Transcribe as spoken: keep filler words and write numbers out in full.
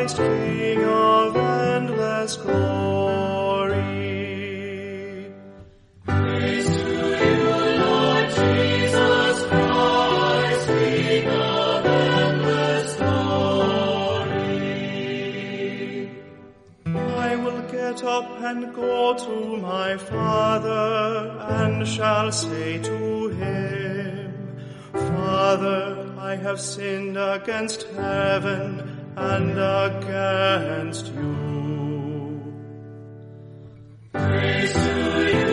Christ, King of endless glory. Praise to you, Lord Jesus Christ, King of endless glory. I will get up and go to my Father, and shall say to him, Father, I have sinned against heaven and against you. Praise to you,